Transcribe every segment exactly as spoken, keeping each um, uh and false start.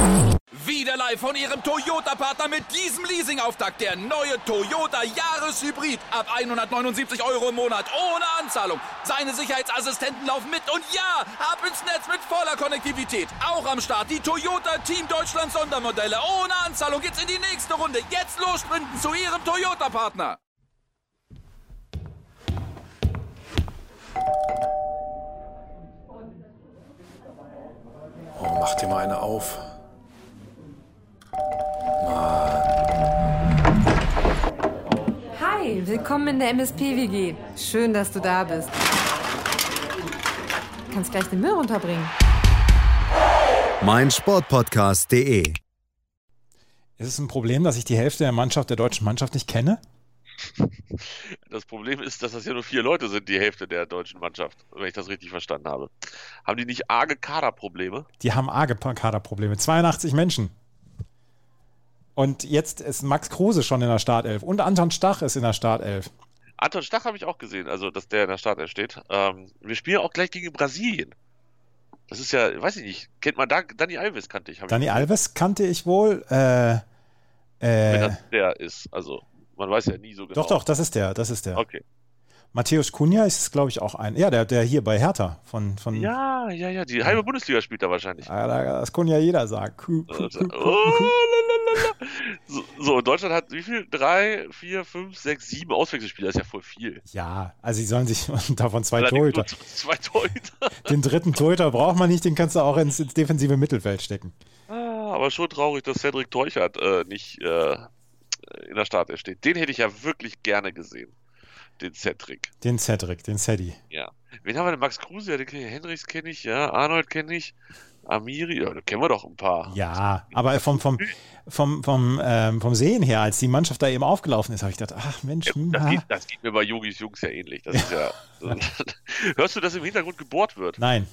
Wieder live von Ihrem Toyota-Partner mit diesem Leasing-Auftakt. Der neue Toyota Jahreshybrid. Ab hundertneunundsiebzig Euro im Monat. Ohne Anzahlung. Seine Sicherheitsassistenten laufen mit. Und ja, ab ins Netz mit voller Konnektivität. Auch am Start die Toyota Team Deutschland Sondermodelle. Ohne Anzahlung geht's in die nächste Runde. Jetzt los sprinten zu Ihrem Toyota-Partner. Oh, mach dir mal eine auf. Hi, willkommen in der M S P W G. Schön, dass du da bist. Du kannst gleich den Müll runterbringen. mein Sportpodcast punkt de. Ist es ein Problem, dass ich die Hälfte der Mannschaft, der deutschen Mannschaft nicht kenne? Das Problem ist, dass das ja nur vier Leute sind, die Hälfte der deutschen Mannschaft, wenn ich das richtig verstanden habe. Haben die nicht arge Kaderprobleme? Die haben arge Kaderprobleme. zweiundachtzig Menschen. Und jetzt ist Max Kruse schon in der Startelf. Und Anton Stach ist in der Startelf. Anton Stach habe ich auch gesehen, also dass der in der Startelf steht. Ähm, wir spielen auch gleich gegen Brasilien. Das ist ja, weiß ich nicht, kennt man da, Dani Alves kannte ich. Dani ich Alves kannte ich wohl. Äh, äh, wenn das der ist, also man weiß ja nie so genau. Doch, doch, das ist der, das ist der. Okay. Matthäus Cunha ist, glaube ich, auch ein. Ja, der, der hier bei Hertha. Von, von ja, ja, ja, die halbe Bundesliga spielt da wahrscheinlich. Das kann ja jeder sagen. Kuh, kuh, kuh, oh, so, so, Deutschland hat wie viel? Drei, vier, fünf, sechs, sieben Auswechselspieler. Das ist ja voll viel. Ja, also sie sollen sich davon zwei Torhüter. Zwei Torhüter. Den dritten Torhüter braucht man nicht, den kannst du auch ins, ins defensive Mittelfeld stecken. Ah, aber schon traurig, dass Cedric Teuchert äh, nicht äh, in der Startelf steht. Den hätte ich ja wirklich gerne gesehen. Den Cedric. Den Cedric, den Cedi. Ja. Wen haben wir denn? Max Kruse, ja, den kenn ich. Henrichs kenne ich, ja. Arnold kenne ich. Amiri, ja, da kennen wir doch ein paar. Ja, aber vom, vom, vom, vom, ähm, vom Sehen her, als die Mannschaft da eben aufgelaufen ist, habe ich gedacht, ach Mensch. Ja, das, geht, das geht mir bei Jogis Jungs ja ähnlich. Das ist ja, hörst du, dass im Hintergrund gebohrt wird? Nein.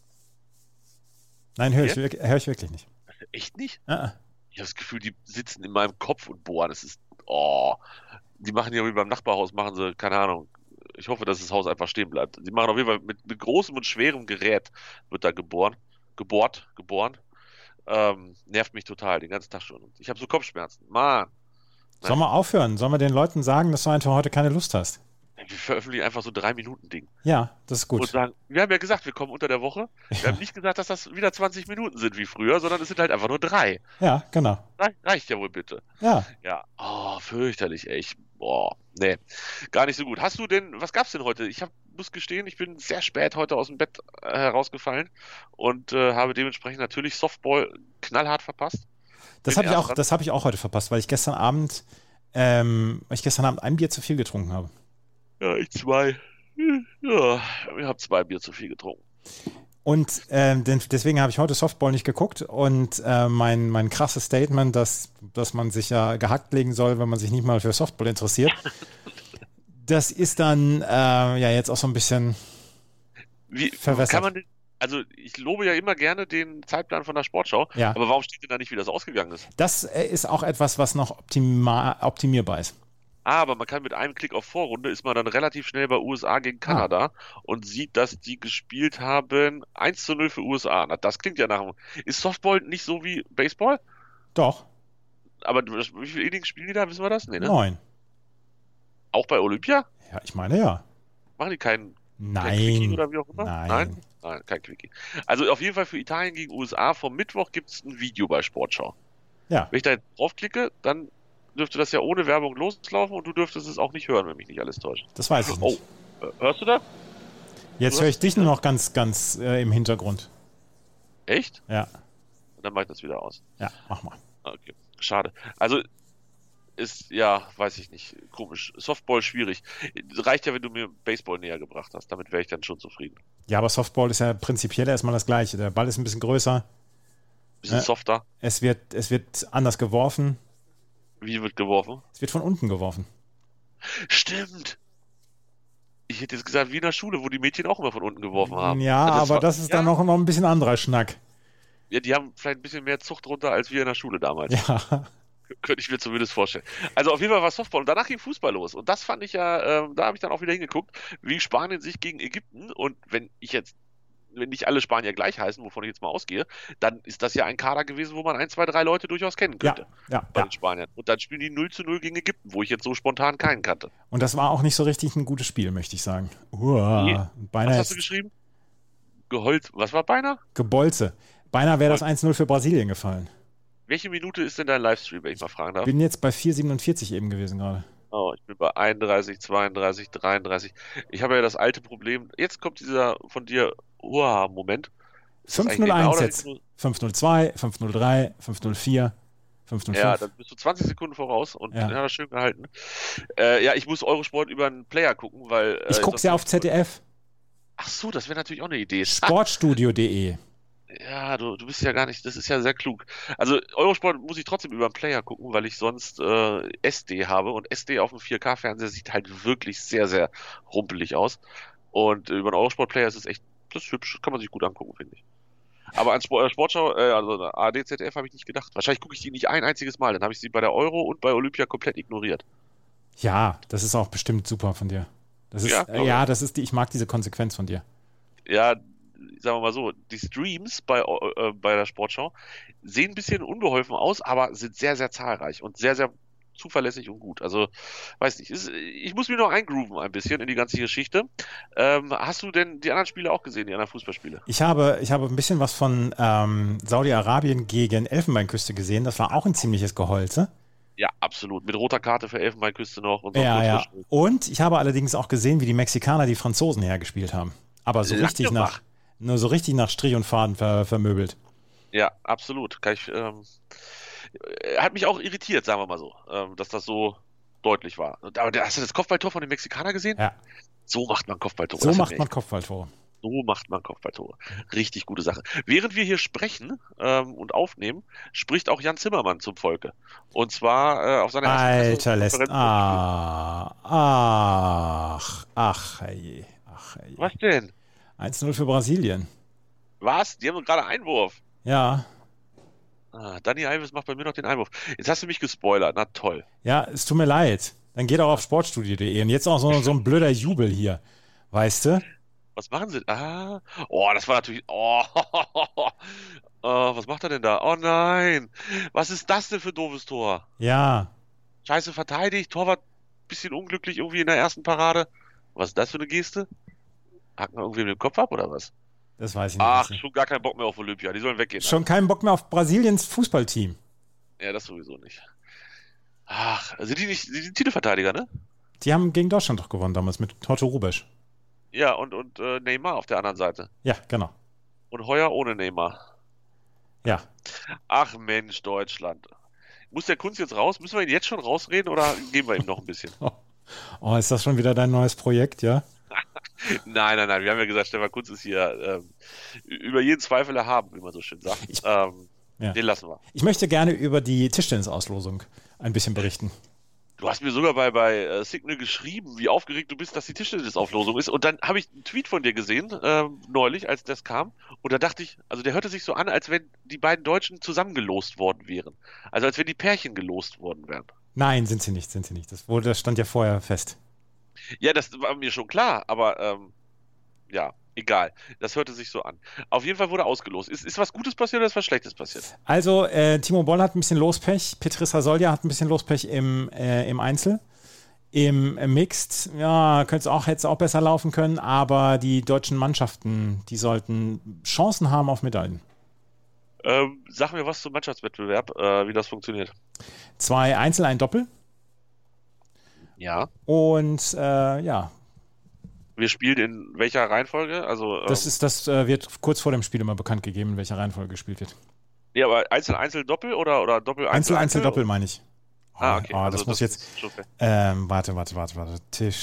Nein, höre ich, hör ich wirklich nicht. Echt nicht? Ah. Ich habe das Gefühl, die sitzen in meinem Kopf und bohren. Das ist, oh, die machen ja wie beim Nachbarhaus, machen sie, keine Ahnung. Ich hoffe, dass das Haus einfach stehen bleibt. Die machen auf jeden Fall mit, mit großem und schwerem Gerät wird da geboren. Gebohrt, geboren. Ähm, nervt mich total, den ganzen Tag schon. Ich habe so Kopfschmerzen. Mann. Sollen wir aufhören? Sollen wir den Leuten sagen, dass du einfach heute keine Lust hast? Wir veröffentlichen einfach so ein drei Minuten Ding. Ja, das ist gut. Und sagen, wir haben ja gesagt, wir kommen unter der Woche. Wir ja. haben nicht gesagt, dass das wieder zwanzig Minuten sind wie früher, sondern es sind halt einfach nur drei. Ja, genau. Re- reicht ja wohl bitte. Ja. Ja, oh, fürchterlich, ey. Ich, boah, nee, gar nicht so gut. Hast du denn, was gab's denn heute? Ich hab, muss gestehen, ich bin sehr spät heute aus dem Bett äh, herausgefallen und äh, habe dementsprechend natürlich Softball knallhart verpasst. Das habe ich auch, das habe ich auch heute verpasst, weil ich gestern Abend, ähm, weil ich gestern Abend ein Bier zu viel getrunken habe. Ja, ich zwei. Ja, ich habe zwei Bier zu viel getrunken. Und ähm, deswegen habe ich heute Softball nicht geguckt und äh, mein, mein krasses Statement, dass, dass man sich ja gehackt legen soll, wenn man sich nicht mal für Softball interessiert, das ist dann äh, ja jetzt auch so ein bisschen Wie verwässert. Kann man denn, also ich lobe ja immer gerne den Zeitplan von der Sportschau, ja. aber warum steht denn da nicht, wie das ausgegangen ist? Das ist auch etwas, was noch optima- optimierbar ist. Aber man kann mit einem Klick auf Vorrunde, ist man dann relativ schnell bei U S A gegen Kanada ah. und sieht, dass die gespielt haben eins zu null für U S A. Na, das klingt ja nach einem... Ist Softball nicht so wie Baseball? Doch. Aber wie viele Innings spielen die da, wissen wir das? Nee, ne? Neun. Auch bei Olympia? Ja, ich meine ja. Machen die keinen Nein. kein Quickie oder wie auch immer? Nein. Nein? Nein, kein Quickie. Also auf jeden Fall für Italien gegen U S A vom Mittwoch gibt es ein Video bei Sportschau. Ja. Wenn ich da jetzt draufklicke, dann dürfte das ja ohne Werbung loslaufen und du dürftest es auch nicht hören, wenn mich nicht alles täuscht. Das weiß ich nicht. Oh, hörst du das? Jetzt höre ich dich nur noch ganz, ganz äh, im Hintergrund. Echt? Ja. Dann mach ich das wieder aus. Ja, mach mal. Okay, schade. Also ist, ja, weiß ich nicht, komisch. Softball schwierig. Reicht ja, wenn du mir Baseball näher gebracht hast. Damit wäre ich dann schon zufrieden. Ja, aber Softball ist ja prinzipiell erstmal das Gleiche. Der Ball ist ein bisschen größer. Bisschen äh, softer. Es wird, es wird anders geworfen. Wie wird geworfen? Es wird von unten geworfen. Stimmt. Ich hätte jetzt gesagt, wie in der Schule, wo die Mädchen auch immer von unten geworfen haben. Ja, das aber war, das ist ja. dann noch, noch ein bisschen anderer Schnack. Ja, die haben vielleicht ein bisschen mehr Zucht drunter als wir in der Schule damals. Ja. Könnte ich mir zumindest vorstellen. Also auf jeden Fall war Softball und danach ging Fußball los. Und das fand ich ja, äh, da habe ich dann auch wieder hingeguckt, wie Spanien sich gegen Ägypten und wenn ich jetzt wenn nicht alle Spanier gleich heißen, wovon ich jetzt mal ausgehe, dann ist das ja ein Kader gewesen, wo man ein, zwei, drei Leute durchaus kennen könnte. Ja, ja, bei ja. den Spaniern. Und dann spielen die null zu null gegen Ägypten, wo ich jetzt so spontan keinen kannte. Und das war auch nicht so richtig ein gutes Spiel, möchte ich sagen. Uah, Nee. beinahe Was hast du geschrieben? Geholz. Was war beinahe? Gebolze. Beinahe wäre das eins null für Brasilien gefallen. Welche Minute ist denn dein Livestream, wenn ich mal fragen darf? Bin jetzt bei vier siebenundvierzig eben gewesen gerade. Oh, ich bin bei einunddreißig, zweiunddreißig, dreiunddreißig. Ich habe ja das alte Problem. Jetzt kommt dieser von dir Uah-Moment. Ist das fünf eigentlich null genau eins oder jetzt. hinten- fünf null zwei, fünf null drei, fünf null vier, fünf null fünf. Ja, dann bist du zwanzig Sekunden voraus und Ja. ja, schön gehalten. Äh, ja, ich muss Eurosport über einen Player gucken, weil. Äh, ich gucke sonst- ja auf Z D F. Ach so, das wäre natürlich auch eine Idee. Sportstudio punkt de. Ja, du, du bist ja gar nicht, das ist ja sehr klug. Also Eurosport muss ich trotzdem über einen Player gucken, weil ich sonst äh, S D habe und S D auf dem vier K-Fernseher sieht halt wirklich sehr, sehr rumpelig aus. Und äh, über einen Eurosport-Player ist es echt, das ist hübsch, kann man sich gut angucken, finde ich. Aber an Sport, äh, Sportschau, äh, also A R D, Z D F habe ich nicht gedacht. Wahrscheinlich gucke ich die nicht ein einziges Mal, dann habe ich sie bei der Euro und bei Olympia komplett ignoriert. Ja, das ist auch bestimmt super von dir. Das ist, Ja, ja, glaub äh, ja, das ist die, ich mag diese Konsequenz von dir. Ja, sagen wir mal so, die Streams bei, äh, bei der Sportschau sehen ein bisschen unbeholfen aus, aber sind sehr, sehr zahlreich und sehr, sehr zuverlässig und gut. Also, weiß nicht, ist, ich muss mich noch eingrooven ein bisschen in die ganze Geschichte. Ähm, hast du denn die anderen Spiele auch gesehen, die anderen Fußballspiele? Ich habe, ich habe ein bisschen was von ähm, Saudi-Arabien gegen Elfenbeinküste gesehen. Das war auch ein ziemliches Geholze. Ja, absolut. Mit roter Karte für Elfenbeinküste noch und so. Ja, ja. frisch. Und ich habe allerdings auch gesehen, wie die Mexikaner die Franzosen hergespielt haben. Aber so Lange richtig nach, wach. nur so richtig nach Strich und Faden ver, vermöbelt. Ja, absolut. Kann ich, ähm, hat mich auch irritiert, sagen wir mal so, ähm, dass das so deutlich war. Und, aber hast du das Kopfballtor von den Mexikanern gesehen? Ja. So macht man Kopfballtore. So Das hat macht mir man echt- Kopfballtore. So macht man Kopfballtore. Richtig gute Sache. Während wir hier sprechen ähm, und aufnehmen, spricht auch Jan Zimmermann zum Volke. Und zwar äh, auf seiner Alter, lässt. Pressekonferenz- Ah, ach, ach, herrje, ach, herje. Was denn? eins null für Brasilien. Was? Die haben gerade Einwurf. Ja, Ah, Dani Alves macht bei mir noch den Einwurf. Jetzt hast du mich gespoilert. Na toll. ja, es tut mir leid. Dann geht auch auf sportstudio punkt de. Und jetzt auch so, so ein blöder Jubel hier. Weißt du? Was machen sie? Ah, oh, das war natürlich. Oh, oh, was macht er denn da? Oh nein. Was ist das denn für ein doofes Tor? Ja. Scheiße verteidigt. Torwart bisschen unglücklich irgendwie in der ersten Parade. Was ist das für eine Geste? Hacken wir irgendwie den Kopf ab oder was? Das weiß ich nicht. Ach, schon gar keinen Bock mehr auf Olympia. Die sollen weggehen. Schon keinen Bock mehr auf Brasiliens Fußballteam. Ja, das sowieso nicht. Ach, sind die nicht, die sind Titelverteidiger, ne? Die haben gegen Deutschland doch gewonnen damals mit Torto Rubesch. Ja, und, und äh, Neymar auf der anderen Seite. Ja, genau. Und Heuer ohne Neymar. Ja. Ach Mensch, Deutschland. Muss der Kunz jetzt raus? Müssen wir ihn jetzt schon rausreden oder geben wir ihm noch ein bisschen? Oh, ist das schon wieder dein neues Projekt, ja? Nein, nein, nein. Wir haben ja gesagt, Stefan Kunz ist hier ähm, über jeden Zweifel erhaben, wie man so schön sagt. Ich- ähm, Ja. Den lassen wir. Ich möchte gerne über die Tischtennisauslosung ein bisschen berichten. Du hast mir sogar bei, bei äh, Signal geschrieben, wie aufgeregt du bist, dass die Tischtennisauflosung ist. Und dann habe ich einen Tweet von dir gesehen, ähm, neulich, als das kam. Und da dachte ich, also der hörte sich so an, als wenn die beiden Deutschen zusammengelost worden wären. Also als wenn die Pärchen gelost worden wären. Nein, sind sie nicht, sind sie nicht. Das, wurde, das stand ja vorher fest. Ja, das war mir schon klar, aber ähm, ja, egal. Das hörte sich so an. Auf jeden Fall wurde ausgelost. Ist, ist was Gutes passiert oder ist was Schlechtes passiert? Also, äh, Timo Boll hat ein bisschen Lospech, Petrissa Solja hat ein bisschen Lospech im, äh, im Einzel. Im äh, Mixed, ja, könnte es auch, hätte es auch besser laufen können, aber die deutschen Mannschaften, die sollten Chancen haben auf Medaillen. Ähm, sag mir was zum Mannschaftswettbewerb, äh, wie das funktioniert. Zwei Einzel, ein Doppel Ja. und äh, ja, Wir spielen in welcher Reihenfolge? Also, ähm, das ist das äh, wird kurz vor dem Spiel immer bekannt gegeben, in welcher Reihenfolge gespielt wird. nee, aber Einzel, Einzel, Doppel oder, oder Doppel, Einzel, Einzel, Doppel meine ich. Ah, okay. Oh, also das muss jetzt. ist schon fair. Ähm, warte, warte, warte, warte.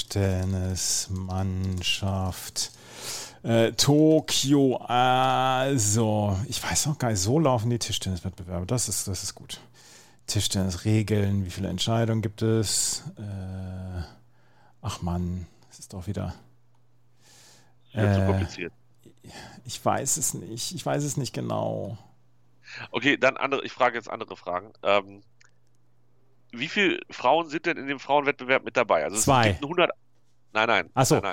Tischtennismannschaft. Äh, Tokio. Also, ich weiß noch gar nicht, so laufen die Tischtenniswettbewerbe. Das ist, das ist gut. Tischtennisregeln, wie viele Entscheidungen gibt es? Äh, ach Mann, das ist doch wieder. Wird zu Äh, kompliziert. Ich weiß es nicht. Ich weiß es nicht genau. Okay, dann andere, ich frage jetzt andere Fragen. Ähm, wie viele Frauen sind denn in dem Frauenwettbewerb mit dabei? Also es Zwei. gibt hundert. Nein, nein. Ach so. Nein, nein.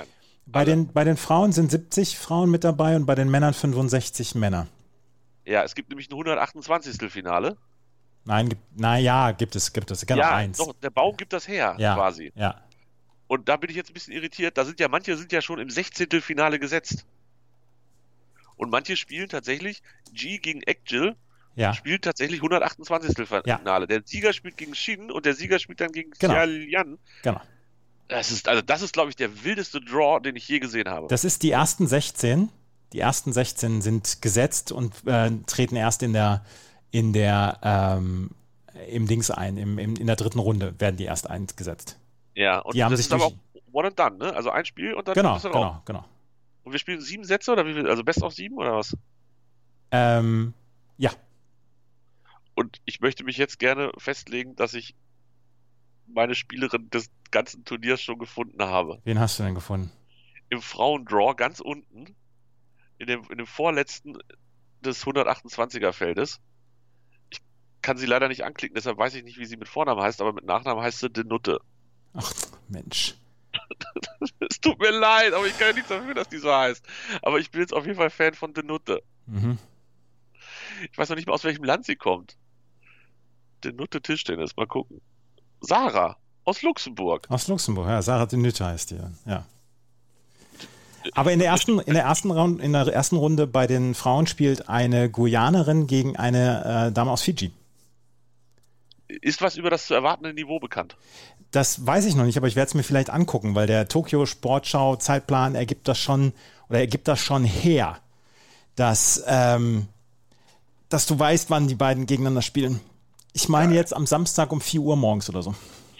Bei den, bei den Frauen sind siebzig Frauen mit dabei und bei den Männern fünfundsechzig Männer. Ja, es gibt nämlich ein hundertachtundzwanzig. Finale. Nein, gibt, na ja, gibt es, gibt es. Genau, ja, eins. doch, der Baum gibt das her, ja, quasi. Ja. Und da bin ich jetzt ein bisschen irritiert. Da sind ja, manche sind ja schon im sechzehnten. Finale gesetzt. Und manche spielen tatsächlich, G gegen Ekjil, ja. spielt tatsächlich hundertachtundzwanzig. Finale. Ja. Der Sieger spielt gegen Shin und der Sieger spielt dann gegen genau. Xiaolian. Genau. Das ist, also das ist, glaube ich, der wildeste Draw, den ich je gesehen habe. Das ist die ersten sechzehn. Die ersten sechzehn sind gesetzt und äh, treten erst in der, in der, ähm, im Dings ein, im, im, in der dritten Runde werden die erst eingesetzt. Ja, und die haben das sich ist aber auch one and done, ne? Also ein Spiel und dann genau, bist du genau, raus. genau. Und wir spielen sieben Sätze oder wie viel? Also Best of sieben oder was? Ähm, ja. Und ich möchte mich jetzt gerne festlegen, dass ich meine Spielerin des ganzen Turniers schon gefunden habe. Wen hast du denn gefunden? Im Frauendraw ganz unten, in dem, in dem vorletzten des hundertachtundzwanziger Feldes. Ich kann sie leider nicht anklicken, deshalb weiß ich nicht, wie sie mit Vornamen heißt, aber mit Nachnamen heißt sie Denutte. Ach, Mensch. Es tut mir leid, aber ich kann ja nichts dafür, dass die so heißt. Aber ich bin jetzt auf jeden Fall Fan von Denutte. Mhm. Ich weiß noch nicht mal, aus welchem Land sie kommt. Denutte Tischtennis, mal gucken. Sarah, aus Luxemburg. Aus Luxemburg, ja. Sarah Denutte heißt die, ja. Aber in der ersten, in der ersten Runde, in der ersten Runde bei den Frauen spielt eine Guyanerin gegen eine äh, Dame aus Fiji. Ist was über das zu erwartende Niveau bekannt? Das weiß ich noch nicht, aber ich werde es mir vielleicht angucken, weil der Tokio Sportschau Zeitplan ergibt das schon, oder ergibt das schon her, dass, ähm, dass du weißt, wann die beiden gegeneinander spielen. Ich meine jetzt am Samstag um vier Uhr morgens oder so.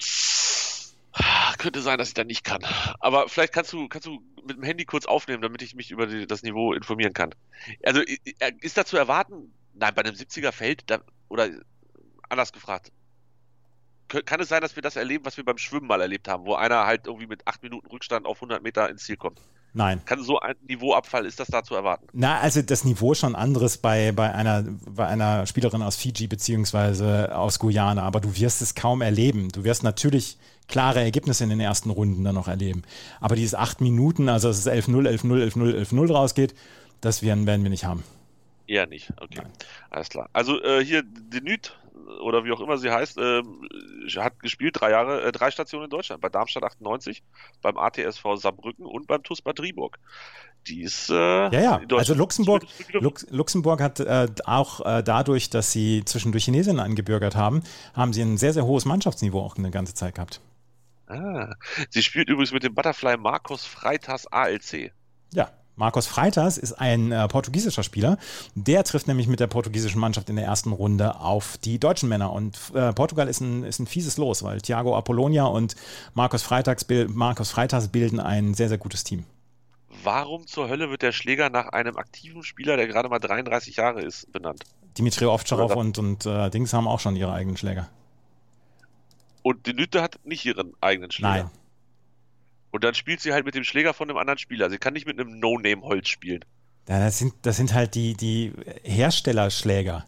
Könnte sein, dass ich da nicht kann. Aber vielleicht kannst du, kannst du mit dem Handy kurz aufnehmen, damit ich mich über die, das Niveau informieren kann. Also ist da zu erwarten, nein, bei einem siebziger Feld, da, oder anders gefragt, kann es sein, dass wir das erleben, was wir beim Schwimmen mal erlebt haben, wo einer halt irgendwie mit acht Minuten Rückstand auf hundert Meter ins Ziel kommt? Nein. Kann so ein Niveauabfall, ist das da zu erwarten? Na, also das Niveau ist schon anderes bei, bei, einer, bei einer Spielerin aus Fiji beziehungsweise aus Guyana, aber du wirst es kaum erleben. Du wirst natürlich klare Ergebnisse in den ersten Runden dann noch erleben. Aber dieses acht Minuten, also dass es elf null, elf null, elf null, elf null rausgeht, das werden, werden wir nicht haben. Eher nicht, okay. Nein. Alles klar. Also äh, hier Denutte, oder wie auch immer sie heißt, äh, hat gespielt drei Jahre, äh, drei Stationen in Deutschland, bei Darmstadt achtundneunzig, beim A T S V Saarbrücken und beim T U S Bad Driburg. Die ist äh, ja, ja, also Luxemburg, Lux, Luxemburg hat äh, auch äh, dadurch, dass sie zwischendurch Chinesinnen angebürgert haben, haben sie ein sehr, sehr hohes Mannschaftsniveau auch eine ganze Zeit gehabt. Ah, sie spielt übrigens mit dem Butterfly Marcos Freitas A L C. Ja. Marcos Freitas ist ein äh, portugiesischer Spieler. Der trifft nämlich mit der portugiesischen Mannschaft in der ersten Runde auf die deutschen Männer. Und äh, Portugal ist ein, ist ein fieses Los, weil Thiago Apollonia und Marcos Freitas, Marcos Freitas bilden ein sehr, sehr gutes Team. Warum zur Hölle wird der Schläger nach einem aktiven Spieler, der gerade mal dreiunddreißig Jahre ist, benannt? Dimitri Ovtcharov und, und äh, Dings haben auch schon ihre eigenen Schläger. Und Denutte hat nicht ihren eigenen Schläger? Nein. Und dann spielt sie halt mit dem Schläger von einem anderen Spieler. Sie kann nicht mit einem No-Name-Holz spielen. Ja, das sind, das sind halt die, die Herstellerschläger.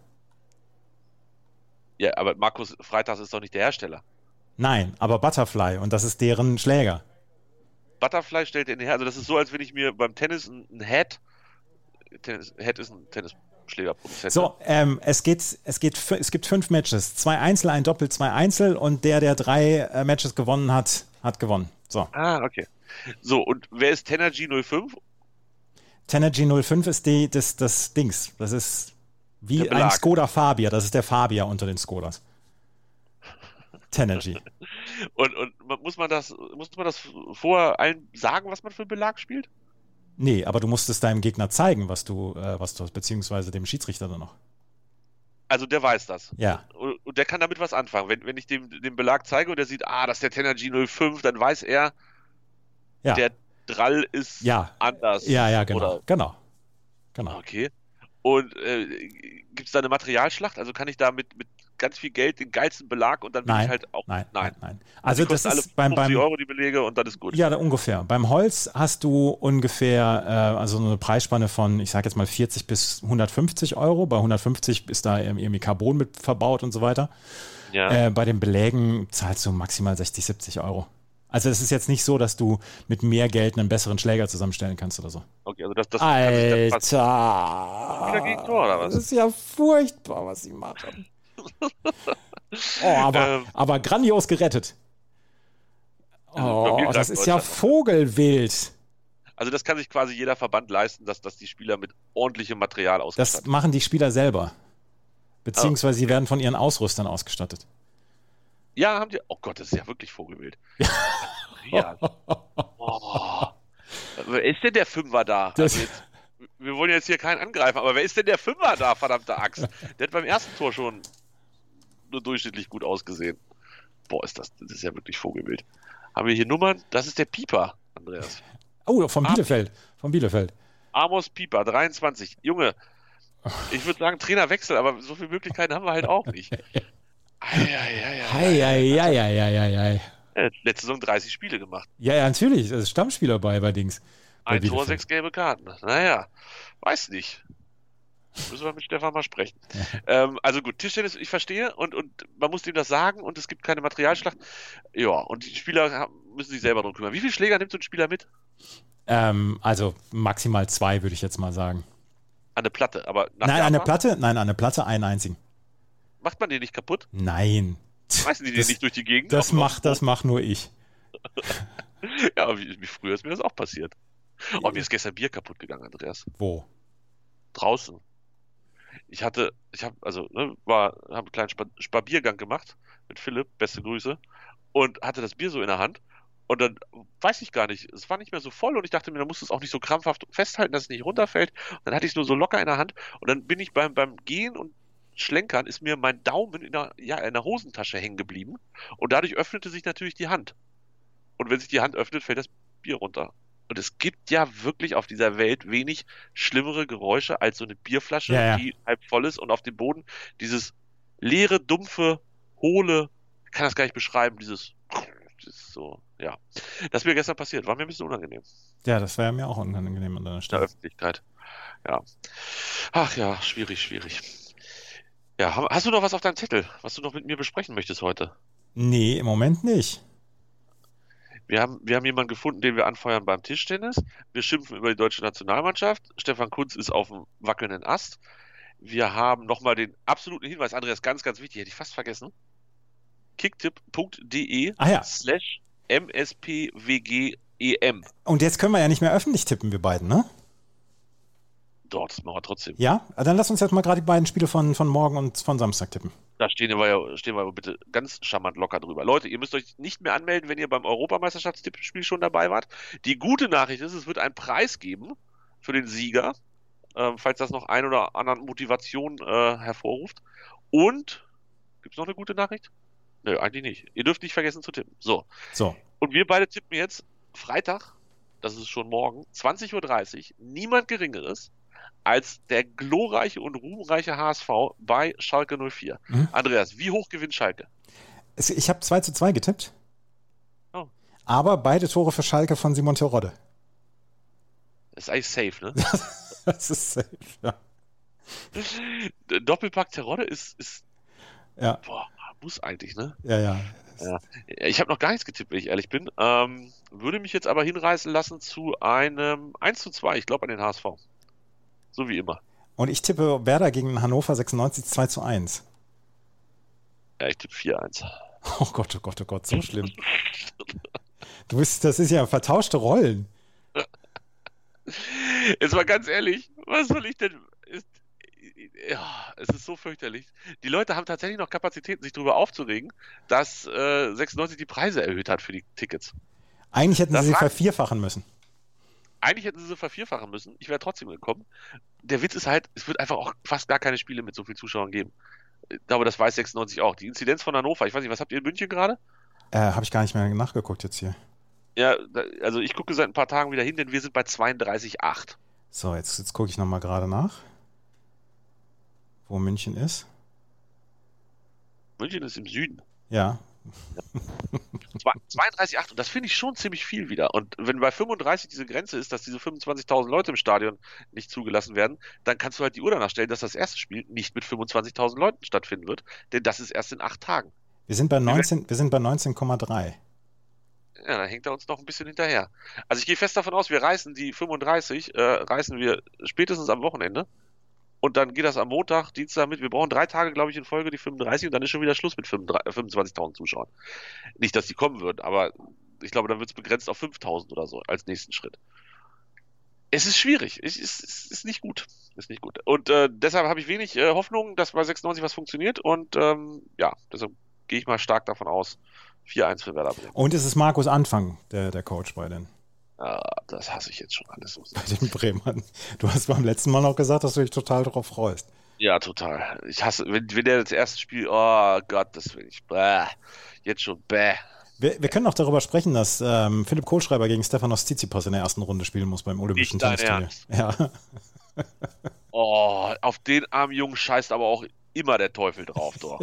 Ja, aber Marcos Freitas ist doch nicht der Hersteller. Nein, aber Butterfly und das ist deren Schläger. Butterfly stellt den her. Also das ist so, als wenn ich mir beim Tennis ein, ein Head, Tennis, Head ist ein Tennisschlägerproduzent. So, ähm, es geht, es geht, es gibt fünf Matches. Zwei Einzel, ein Doppel, zwei Einzel und der, der drei äh, Matches gewonnen hat, hat gewonnen. So. Ah, okay. So, und wer ist Tenergy null fünf? Tenergy null fünf ist die, das, das Dings. Das ist wie ein Skoda Fabia. Das ist der Fabia unter den Skodas. Tenergy. und, und muss man das, muss man das vorher allen sagen, was man für einen Belag spielt? Nee, aber du musst es deinem Gegner zeigen, was du, äh, was du hast, beziehungsweise dem Schiedsrichter dann noch. Also der weiß das. Ja. Und, und der kann damit was anfangen. Wenn, wenn ich dem den Belag zeige und der sieht, ah, das ist der Tenergy null fünf, dann weiß er, ja. der Drall ist ja. anders. Ja, ja, genau. Oder? Genau. Genau. Okay. Und äh, gibt es da eine Materialschlacht? Also kann ich da mit, mit ganz viel Geld den geilsten Belag und dann bin nein, ich halt auch... Nein, nein, nein. nein. Also das alle ist beim, beim Euro die Belege und dann ist gut. Ja, da ungefähr. Beim Holz hast du ungefähr äh, also eine Preisspanne von, ich sage jetzt mal vierzig bis hundertfünfzig Euro. Bei hundertfünfzig ist da irgendwie Carbon mit verbaut und so weiter. Ja. Äh, bei den Belägen zahlst du maximal sechzig, siebzig Euro. Also es ist jetzt nicht so, dass du mit mehr Geld einen besseren Schläger zusammenstellen kannst oder so. Okay, also das, das kann sich dann fast Alter! wieder gegen Tor, oder was? Das ist ja furchtbar, was sie machen. Oh, aber, Ähm. aber grandios gerettet. Also bei mir Oh, greift das ist ja Deutschland. vogelwild. Also das kann sich quasi jeder Verband leisten, dass, dass die Spieler mit ordentlichem Material Das ausgestattet machen die Spieler selber. Beziehungsweise sie werden von ihren Ausrüstern ausgestattet. Ja, haben die. Oh Gott, das ist ja wirklich vogelwild. Ja. Oh. Wer ist denn der Fünfer da? Das- Also jetzt, wir wollen jetzt hier keinen angreifen, aber wer ist denn der Fünfer da, verdammte Axt? Der hat beim ersten Tor schon nur durchschnittlich gut ausgesehen. Boah, ist das, das ist ja wirklich vogelwild. Haben wir hier Nummern? Das ist der Pieper, Andreas. Oh, von Bielefeld. Von Bielefeld. Amos Pieper, dreiundzwanzig. Junge, ich würde sagen Trainerwechsel, aber so viele Möglichkeiten haben wir halt auch nicht. Eieieiei. Hei, hei, hei, hei, hei, hei. Äh, Letzte Saison dreißig Spiele gemacht. Ja, ja, natürlich. Das ist Stammspieler bei, bei Dings. Bei Ein Tor, Bielefeld. sechs gelbe Karten. Naja, weiß nicht. Müssen wir mit Stefan mal sprechen. ähm, also gut, Tischtennis, ich verstehe und, und man muss ihm das sagen und es gibt keine Materialschlacht. Ja, und die Spieler haben, müssen sich selber drum kümmern. Wie viele Schläger nimmt so ein Spieler mit? Ähm, also maximal zwei, würde ich jetzt mal sagen. An eine Platte, aber nach Nein, Japan eine Platte? Nein, eine Platte, einen einzigen. macht man den nicht kaputt? Nein. Schmeißen die den Das- nicht durch die Gegend? Das Auf dem macht, das macht nur ich. Ja, wie, wie früher ist mir das auch passiert. Oh, mir ist gestern Bier kaputt gegangen, Andreas. Wo? Draußen. Ich hatte, ich habe, also, ne, war, habe einen kleinen Spa Spabiergang gemacht mit Philipp, beste Grüße, und hatte das Bier so in der Hand. Und dann weiß ich gar nicht, es war nicht mehr so voll und ich dachte mir, da musst du es auch nicht so krampfhaft festhalten, dass es nicht runterfällt. Und dann hatte ich es nur so locker in der Hand und dann bin ich beim, beim Gehen und Schlenkern, ist mir mein Daumen in der, ja, in der Hosentasche hängen geblieben und dadurch öffnete sich natürlich die Hand. Und wenn sich die Hand öffnet, fällt das Bier runter. Und es gibt ja wirklich auf dieser Welt wenig schlimmere Geräusche als so eine Bierflasche, Ja, ja. die halb voll ist und auf dem Boden dieses leere, dumpfe, hohle, ich kann das gar nicht beschreiben, dieses, dieses so, ja. Das ist mir gestern passiert, war mir ein bisschen unangenehm Ja, das wäre mir auch unangenehm an deiner in der Stelle. Öffentlichkeit. Ja. Ach ja, schwierig, schwierig. Ja, ha- hast du noch was auf deinem Zettel, was du noch mit mir besprechen möchtest heute? Nee, im Moment nicht. Wir haben, wir haben jemanden gefunden, den wir anfeuern beim Tischtennis. Wir schimpfen über die deutsche Nationalmannschaft. Stefan Kunz ist auf dem wackelnden Ast. Wir haben nochmal den absoluten Hinweis, Andreas, ganz, ganz wichtig, hätte ich fast vergessen. kicktipp.de Ah ja. slash mspwgem. Und jetzt können wir ja nicht mehr öffentlich tippen, wir beiden, ne? Dort, das machen wir trotzdem. Ja? Dann lass uns jetzt mal gerade die beiden Spiele von, von morgen und von Samstag tippen. Da stehen wir ja, stehen wir bitte ganz charmant locker drüber. Leute, ihr müsst euch nicht mehr anmelden, wenn ihr beim Europameisterschaftstippspiel schon dabei wart. Die gute Nachricht ist, es wird einen Preis geben für den Sieger, ähm, falls das noch ein oder anderen Motivation äh, hervorruft. Und, gibt es noch eine gute Nachricht? Nö, eigentlich nicht. Ihr dürft nicht vergessen zu tippen. So, So. und wir beide tippen jetzt Freitag, das ist schon morgen, zwanzig Uhr dreißig, niemand Geringeres als der glorreiche und ruhmreiche H S V bei Schalke null vier. Mhm. Andreas, wie hoch gewinnt Schalke? Es- Ich habe zwei zu zwei getippt. Oh. Aber beide Tore für Schalke von Simon Terodde. Das ist eigentlich safe, ne? Das ist safe, ja. Der Doppelpack Terodde ist, ist, Ja, boah, muss eigentlich, ne? ja, ja. Ja. Ich habe noch gar nichts getippt, wenn ich ehrlich bin. Ähm, würde mich jetzt aber hinreißen lassen zu einem eins zu zwei, ich glaube an den H S V. So wie immer. Und ich tippe Werder gegen Hannover sechsundneunzig zwei zu eins. Ja, ich tippe vier eins. Oh Gott, oh Gott, oh Gott, so schlimm. Du bist, das ist ja vertauschte Rollen. Jetzt mal ganz ehrlich, was soll ich denn... Ist, ja, es ist so fürchterlich. Die Leute haben tatsächlich noch Kapazitäten, sich darüber aufzuregen, dass äh, sechsundneunzig die Preise erhöht hat für die Tickets. Eigentlich hätten Das sie sie war- vervierfachen müssen. Eigentlich hätten sie sie vervierfachen müssen. Ich wäre trotzdem gekommen. Der Witz ist halt, es wird einfach auch fast gar keine Spiele mit so vielen Zuschauern geben. Ich glaube, das weiß sechsundneunzig auch. Die Inzidenz von Hannover, ich weiß nicht, was habt ihr in München gerade? Äh, habe ich gar nicht mehr nachgeguckt jetzt hier. Ja, da, also ich gucke seit ein paar Tagen wieder hin, denn wir sind bei zweiunddreißig Komma acht. So, jetzt, jetzt gucke ich nochmal gerade nach, wo München ist. München ist im Süden. Ja, zweiunddreißig Komma acht und das finde ich schon ziemlich viel wieder. Und wenn bei fünfunddreißig diese Grenze ist, dass diese fünfundzwanzigtausend Leute im Stadion nicht zugelassen werden, dann kannst du halt die Uhr danach stellen, dass das erste Spiel nicht mit fünfundzwanzigtausend Leuten stattfinden wird, denn das ist erst in acht Tagen. wir sind bei neunzehn, wir sind bei neunzehn Komma drei. Ja, dann hängt er uns noch ein bisschen hinterher. Also ich gehe fest davon aus, wir reißen die fünfunddreißig, äh, reißen wir spätestens am Wochenende. Und dann geht das am Montag, Dienstag mit. Wir brauchen drei Tage, glaube ich, in Folge die fünfunddreißig und dann ist schon wieder Schluss mit fünfundzwanzigtausend Zuschauern. Nicht, dass die kommen würden, aber ich glaube, dann wird es begrenzt auf fünftausend oder so als nächsten Schritt. Es ist schwierig. Es ist, es ist nicht gut. Ist nicht gut. Und äh, deshalb habe ich wenig äh, Hoffnung, dass bei sechsundneunzig was funktioniert. Und ähm, ja, deshalb gehe ich mal stark davon aus, vier eins für Werder Bremen. Und es ist Markus Anfang, der, der Coach bei den. Ah, das hasse ich jetzt schon alles so. Bei den Bremern. Du hast beim letzten Mal noch gesagt, dass du dich total darauf freust. Ja, total. Ich hasse, wenn, wenn der das erste Spiel, oh Gott, das will ich. Bäh. Jetzt schon, bäh. Wir, wir können auch darüber sprechen, dass ähm, Philipp Kohlschreiber gegen Stefanos Tsitsipas in der ersten Runde spielen muss beim Olympischen Tennisturnier. Ja. Oh, auf den armen Jungen scheißt aber auch immer der Teufel drauf, doch. Ja,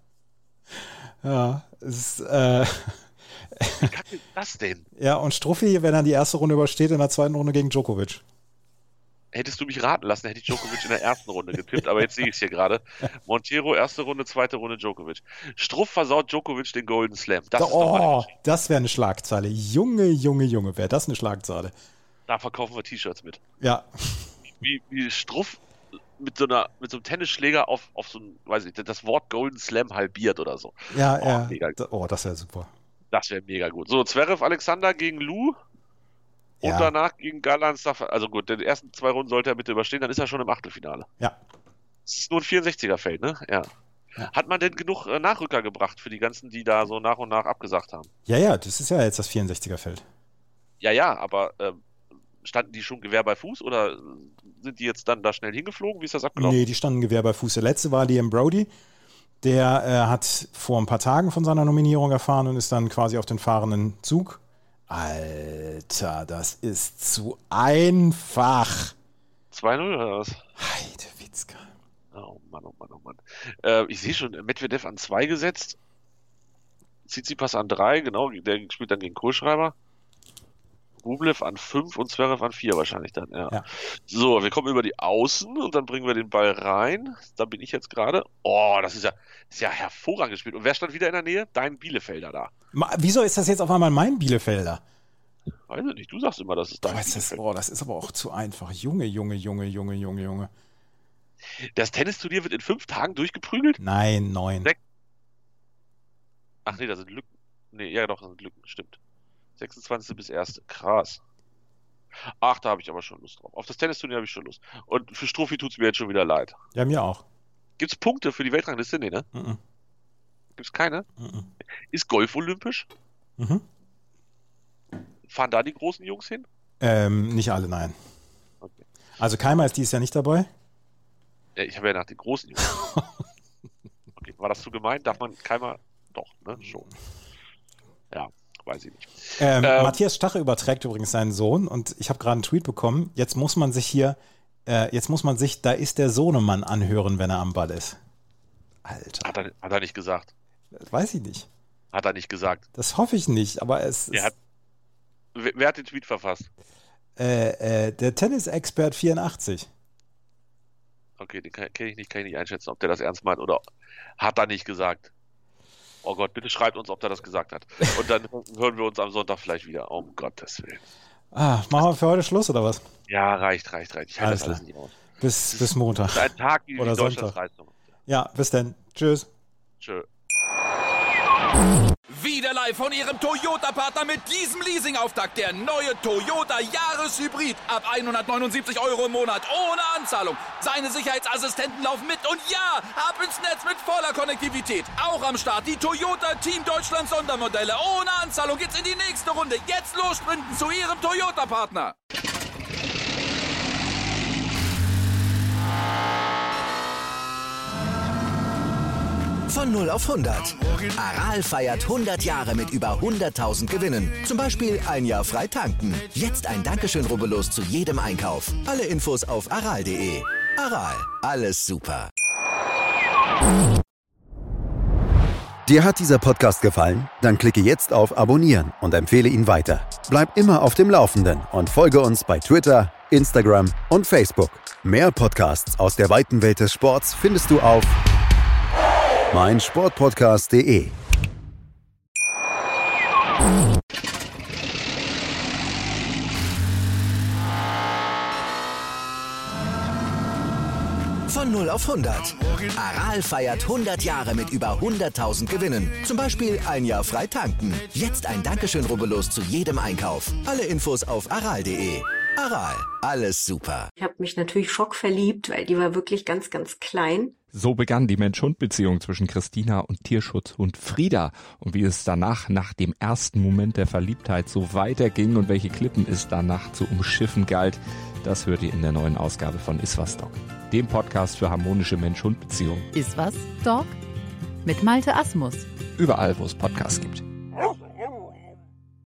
ja es ist, äh, wie kann denn das denn? Ja, und Struffi, wenn er die erste Runde übersteht, in der zweiten Runde gegen Djokovic. Hättest du mich raten lassen, hätte ich Djokovic in der ersten Runde getippt, aber jetzt sehe ich es hier gerade. Montero, erste Runde, zweite Runde Djokovic. Struff versaut Djokovic den Golden Slam. Das, oh, ist doch das wäre eine Schlagzeile. Junge, Junge, Junge, wäre das eine Schlagzeile. Da verkaufen wir T-Shirts mit. Ja. Wie, wie Struff mit so, einer, mit so einem Tennisschläger auf, auf so ein, weiß ich, das Wort Golden Slam halbiert oder so. Ja, oh, ja. Mega gut. Oh, das wäre super. Das wäre mega gut. So, Zverev Alexander gegen Lou. Und ja. danach gegen Galland. Also gut, die ersten zwei Runden sollte er bitte überstehen, dann ist er schon im Achtelfinale. Ja. Das ist nur ein vierundsechziger-Feld, ne? Ja. ja. Hat man denn genug äh, Nachrücker gebracht für die ganzen, die da so nach und nach abgesagt haben? Ja, ja, das ist ja jetzt das vierundsechziger-Feld. Ja, ja, aber äh, standen die schon Gewehr bei Fuß oder sind die jetzt dann da schnell hingeflogen? Wie ist das abgelaufen? Nee, die standen Gewehr bei Fuß. Der letzte war Liam Brody. Der äh, hat vor ein paar Tagen von seiner Nominierung erfahren und ist dann quasi auf den fahrenden Zug. Alter, das ist zu einfach. zwei null oder was? Heidewitzka. Oh Mann, oh Mann, oh Mann. Äh, ich sehe schon, Medvedev an zwei gesetzt. Tsitsipas an drei, genau. Der spielt dann gegen Kohlschreiber. Rublev an fünf und Zverev an vier wahrscheinlich dann, ja. ja. So, wir kommen über die Außen und dann bringen wir den Ball rein. Da bin ich jetzt gerade. Oh, das ist ja, das ist ja hervorragend gespielt. Und wer stand wieder in der Nähe? Dein Bielefelder da. Ma, wieso ist das jetzt auf einmal mein Bielefelder? Weiß ich nicht, du sagst immer, das ist dein oh, Bielefeld. Boah, das ist aber auch zu einfach. Junge, Junge, Junge, Junge, Junge, Junge. Das Tennisturnier wird in fünf Tagen durchgeprügelt? Nein, neun. Sech- Ach nee, da sind Lücken. Nee, ja doch, da sind Lücken, stimmt. sechsundzwanzigste bis erste Krass. Ach, da habe ich aber schon Lust drauf. Auf das Tennisturnier habe ich schon Lust. Und für Struffi tut es mir jetzt schon wieder leid. Ja, mir auch. Gibt es Punkte für die Weltrangliste? Nee, ne? Mhm. Gibt es keine? Mhm. Ist Golf olympisch? Mhm. Fahren da die großen Jungs hin? Ähm, nicht alle, nein. Okay. Also Keimer ist dieses Jahr nicht dabei? Ja, ich habe ja nach den großen Jungs. Okay, war das zu gemein? Darf man Keimer? Doch, ne? Schon. Ja. Weiß ich nicht. Ähm, ähm, Matthias Stache überträgt übrigens seinen Sohn und ich habe gerade einen Tweet bekommen. Jetzt muss man sich hier, äh, jetzt muss man sich, da ist der Sohnemann anhören, wenn er am Ball ist. Alter. Hat er, hat er nicht gesagt. Weiß ich nicht. Hat er nicht gesagt. Das hoffe ich nicht, aber es ist. Hat, wer, wer hat den Tweet verfasst? Äh, äh, der Tennisexpert vierundachtzig. Okay, den kenne ich nicht, kann ich nicht einschätzen, ob der das ernst meint oder hat er nicht gesagt. Oh Gott, bitte schreibt uns, ob der das gesagt hat. Und dann hören wir uns am Sonntag vielleicht wieder. Oh, um Gottes Willen. Ah, machen wir für heute Schluss, oder was? Ja, reicht, reicht, reicht. Ich halte das alles nicht aus. Bis, bis Montag. Das ist ein Tag wie oder Sonntag. Ja, bis dann. Tschüss. Tschö. Wieder live von Ihrem Toyota-Partner mit diesem Leasing-Auftakt. Der neue Toyota Jahreshybrid. Ab hundertneunundsiebzig Euro im Monat. Ohne Anzahlung. Seine Sicherheitsassistenten laufen mit. Und ja, ab ins Netz mit voller Konnektivität. Auch am Start die Toyota Team Deutschland Sondermodelle. Ohne Anzahlung geht's in die nächste Runde. Jetzt los sprinten zu Ihrem Toyota-Partner. Von null auf hundert. Aral feiert hundert Jahre mit über hunderttausend Gewinnen. Zum Beispiel ein Jahr frei tanken. Jetzt ein Dankeschön, rubbellos zu jedem Einkauf. Alle Infos auf aral punkt de. Aral, alles super. Dir hat dieser Podcast gefallen? Dann klicke jetzt auf Abonnieren und empfehle ihn weiter. Bleib immer auf dem Laufenden und folge uns bei Twitter, Instagram und Facebook. Mehr Podcasts aus der weiten Welt des Sports findest du auf mein Sportpodcast punkt de. null auf hundert. Aral feiert hundert Jahre mit über hunderttausend Gewinnen. Zum Beispiel ein Jahr frei tanken. Jetzt ein Dankeschön, rubbellos zu jedem Einkauf. Alle Infos auf aral punkt de. Aral, alles super. Ich habe mich natürlich schockverliebt, weil die war wirklich ganz, ganz klein. So begann die Mensch-Hund-Beziehung zwischen Christina und Tierschutzhund Frieda. Und wie es danach, nach dem ersten Moment der Verliebtheit, so weiterging und welche Klippen es danach zu umschiffen galt, das hört ihr in der neuen Ausgabe von Iswas Dog, dem Podcast für harmonische Mensch-Hund-Beziehungen. Iswas Dog? Mit Malte Asmus. Überall, wo es Podcasts gibt.